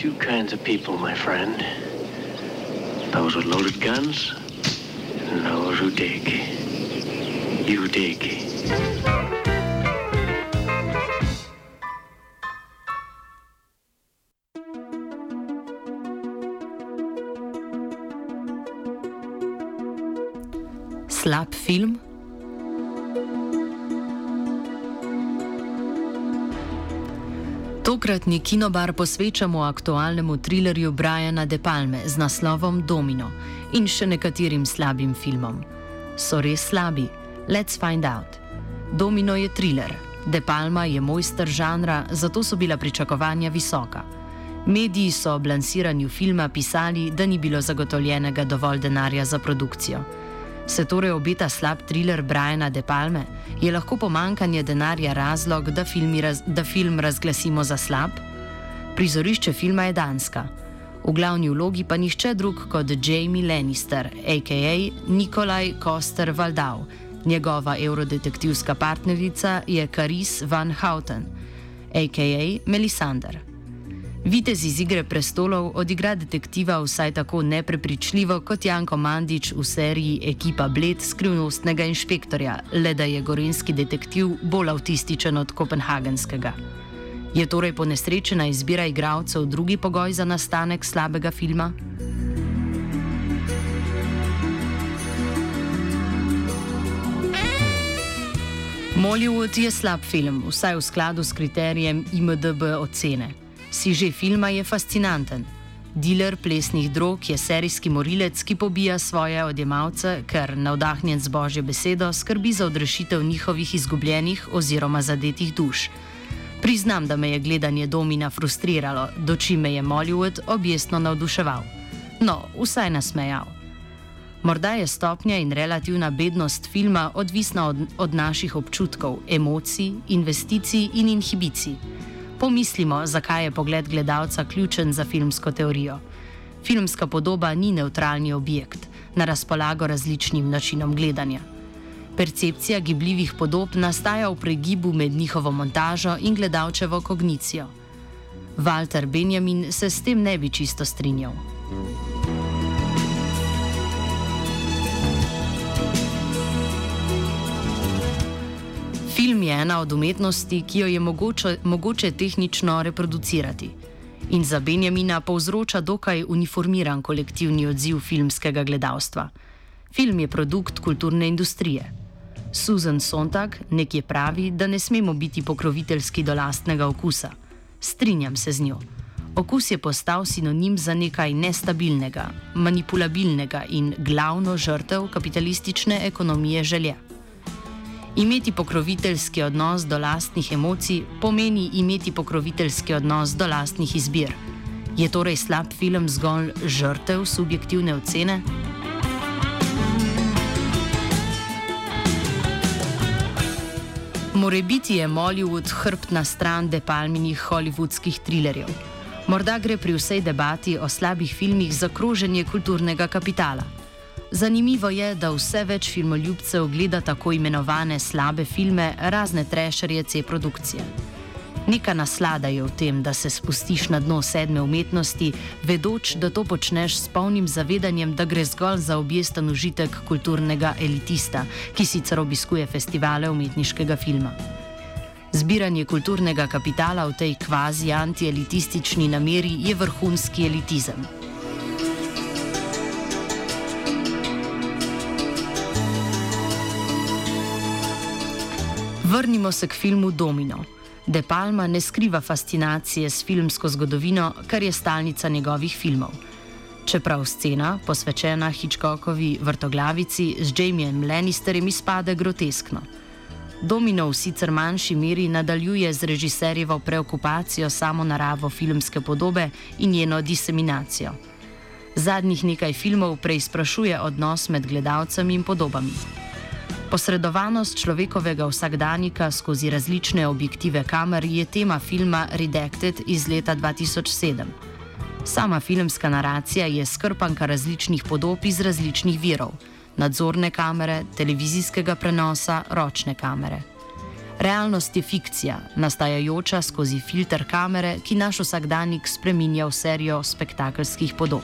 two kinds of people, my friend. Those with loaded guns and those who dig. You dig. Slab film? Tokratni kinobar posvečamo aktualnemu trilerju Briana De Palme z naslovom Domino in še nekaterim slabim filmom. So res slabi? Let's find out. Domino je triler. De Palma je mojster žanra, zato so bila pričakovanja visoka. Mediji so ob lansiranju filma pisali, da ni bilo zagotovljenega dovolj denarja za produkcijo. Se torej obeta slab triler Briana De Palme? Je lahko pomanjkanje denarja razlog, da film razglasimo za slab? Prizorišče filma je Danska. V glavni vlogi pa nihče drug kot Jamie Lannister, a.k.a. Nikolaj Coster-Waldau. Njegova evrodetektivska partnerica je Carice Van Houten, a.k.a. Melisandre. Vitez iz Igre prestolov odigra detektiva vsaj tako neprepričljivo kot Janko Mandić v seriji Ekipa Bled skrivnostnega inšpektorja, le da je gorenjski detektiv bolj avtističen od kopenhagenskega. Je torej ponesrečena izbira igralcev drugi pogoj za nastanek slabega filma? Mollywood je slab film, vsaj v skladu s kriterijem IMDb ocene. Siže filma je fascinanten. Diler plesnih drog je serijski morilec, ki pobija svoje odjemalce, ker, navdahnjen z božjo besedo, skrbi za odrešitev njihovih izgubljenih oziroma zadetih duš. Priznam, da me je gledanje Domina frustriralo, dočim me je Mollywood objestno navduševal. No, vsaj nasmejal. Morda je stopnja in relativna bednost filma odvisna od naših občutkov, emocij, investicij in inhibicij. Pomislimo, zakaj je pogled gledalca ključen za filmsko teorijo. Filmska podoba ni nevtralni objekt, na razpolago različnim načinom gledanja. Percepcija gibljivih podob nastaja v pregibu med njihovo montažo in gledalčevo kognicijo. Walter Benjamin se s tem ne bi čisto strinjal. Film je ena od umetnosti, ki jo je mogoče tehnično reproducirati. In za Benjamina povzroča dokaj uniformiran kolektivni odziv filmskega gledalstva. Film je produkt kulturne industrije. Susan Sontag nekje pravi, da ne smemo biti pokroviteljski do lastnega okusa. Strinjam se z njo. Okus je postal sinonim za nekaj nestabilnega, manipulabilnega in glavno žrtev kapitalistične ekonomije želje. Imeti pokroviteljski odnos do lastnih emocij pomeni imeti pokroviteljski odnos do lastnih izbir. Je torej slab film zgolj žrtev subjektivne ocene? Morebiti je Mollywood hrbtna stran De Palminih hollywoodskih trilerjev. Morda gre pri vsej debati o slabih filmih za kroženje kulturnega kapitala. Zanimivo je, da vse več filmoljubcev gleda tako imenovane slabe filme, razne trešerje C-produkcije. Neka naslada je v tem, da se spustiš na dno sedme umetnosti, vedoč, da to počneš s polnim zavedanjem, da gre zgolj za objesten užitek kulturnega elitista, ki sicer obiskuje festivale umetniškega filma. Zbiranje kulturnega kapitala v tej kvazi antielitistični nameri je vrhunski elitizem. Vrnimo se k filmu Domino. De Palma ne skriva fascinacije s filmsko zgodovino, kar je stalnica njegovih filmov. Čeprav scena, posvečena Hitchcockovi vrtoglavici z Jamiem Lannisterjem, izpade groteskno. Domino v sicer manjši meri nadaljuje z režiserjevo preokupacijo samo naravo filmske podobe in njeno diseminacijo. Zadnjih nekaj filmov preizprašuje odnos med gledalcem in podobami. Posredovanost človekovega vsakdanjika skozi različne objektive kamer je tema filma Redacted iz leta 2007. Sama filmska naracija je skrpanka različnih podob iz različnih virov: nadzorne kamere, televizijskega prenosa, ročne kamere. Realnost je fikcija, nastajajoča skozi filter kamere, ki naš vsakdanjik spreminja v serijo spektakelskih podob.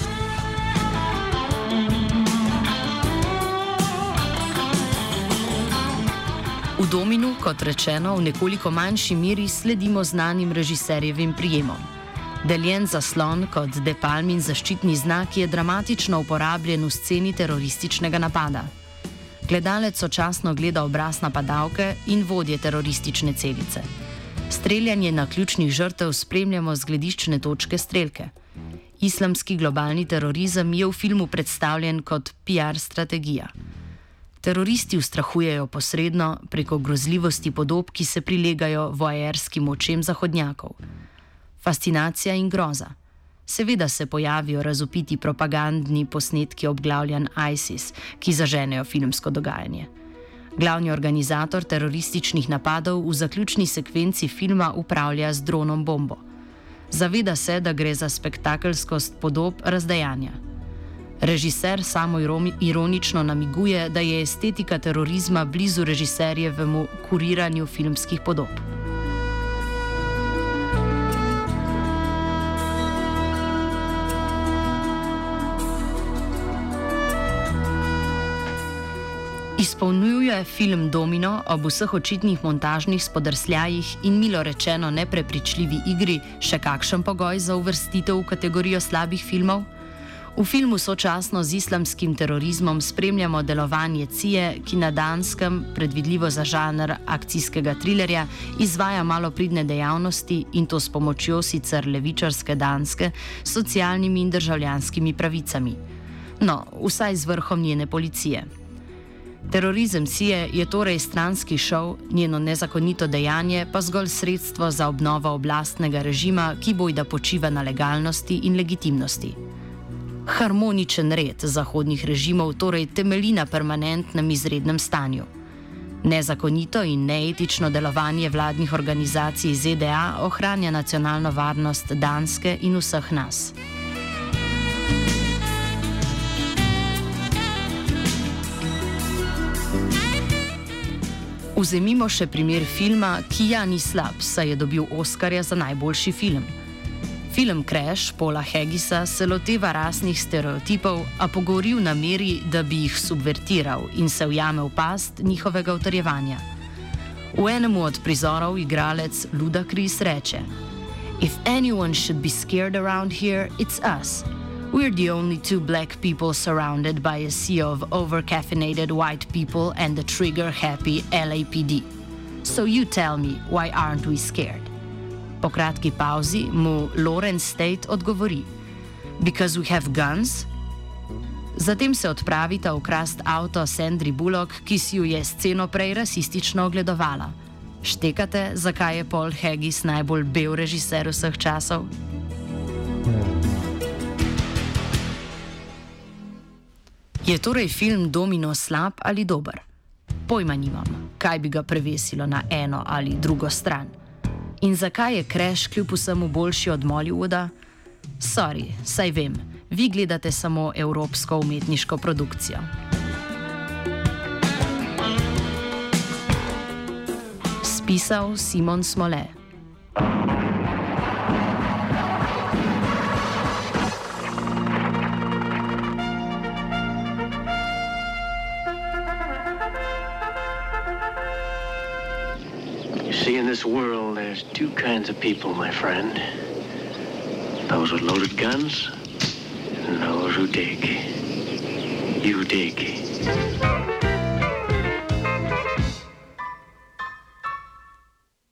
V Dominu, kot rečeno, v nekoliko manjši meri sledimo znanim režiserjevim prijemom. Deljen zaslon kot De Palmin zaščitni znak je dramatično uporabljen v sceni terorističnega napada. Gledalec sočasno gleda obraz napadalke in vodje teroristične celice. Streljanje na ključnih žrtev spremljamo z glediščne točke strelke. Islamski globalni terorizem je v filmu predstavljen kot PR strategija. Teroristi ustrahujejo posredno preko grozljivosti podob, ki se prilegajo voajerskim očem zahodnjakov. Fascinacija in groza. Seveda se pojavijo razvpiti propagandni posnetki obglavljanj ISIS, ki zaženejo filmsko dogajanje. Glavni organizator terorističnih napadov v zaključni sekvenci filma upravlja z dronom bombo. Zaveda se, da gre za spektakelskost podob razdejanja. Režiser samo ironično namiguje, da je estetika terorizma blizu režiserjevemu kuriranju filmskih podob. Izpolnjuje film Domino ob vseh očitnih montažnih spodrsljajih in milo rečeno neprepričljivi igri še kakšen pogoj za uvrstitev v kategorijo slabih filmov? V filmu sočasno z islamskim terorizmom spremljamo delovanje CIA, ki na Danskem, predvidljivo za žanr akcijskega trilerja, izvaja malopridne dejavnosti in to s pomočjo sicer levičarske Danske s socialnimi in državljanskimi pravicami. No, vsaj z vrhom njene policije. Terorizem CIA je torej stranski šov, njeno nezakonito dejanje pa zgolj sredstvo za obnovo oblastnega režima, ki bojda počiva na legalnosti in legitimnosti. Harmoničen red zahodnih režimov torej temelji na permanentnem izrednem stanju. Nezakonito in neetično delovanje vladnih organizacij ZDA ohranja nacionalno varnost Danske in vseh nas. Vzemimo še primer filma, ki ja ni slab, saj je dobil Oskarja za najboljši film. Film Crash Paula Haggisa se loteva rasnih stereotipov, a pogovori v nameri, da bi jih subvertiral in se ujame v past njihovega utrjevanja. V enemu od prizorov igralec Ludacris reče: "If anyone should be scared around here, it's us. We're the only two black people surrounded by a sea of over-caffeinated white people and the trigger-happy LAPD. So you tell me, why aren't we scared?" Po kratki pauzi mu Lawrence Tate odgovori: "Because we have guns?" Zatem se odpravita ukrast avto Sandri Bullock, ki si jo je sceno prej rasistično ogledovala. Štekate, zakaj je Paul Haggis najbolj bel režiser vseh časov? Je torej film Domino slab ali dober? Pojma nimam, kaj bi ga prevesilo na eno ali drugo stran. In zakaj je Crash kljub vsemu boljši od Mollywooda? Sorry, saj vem, vi gledate samo evropsko umetniško produkcijo. Spisal Simon Smole. See, in this world, there's two kinds of people, my friend. Those with loaded guns and those who dig. You dig.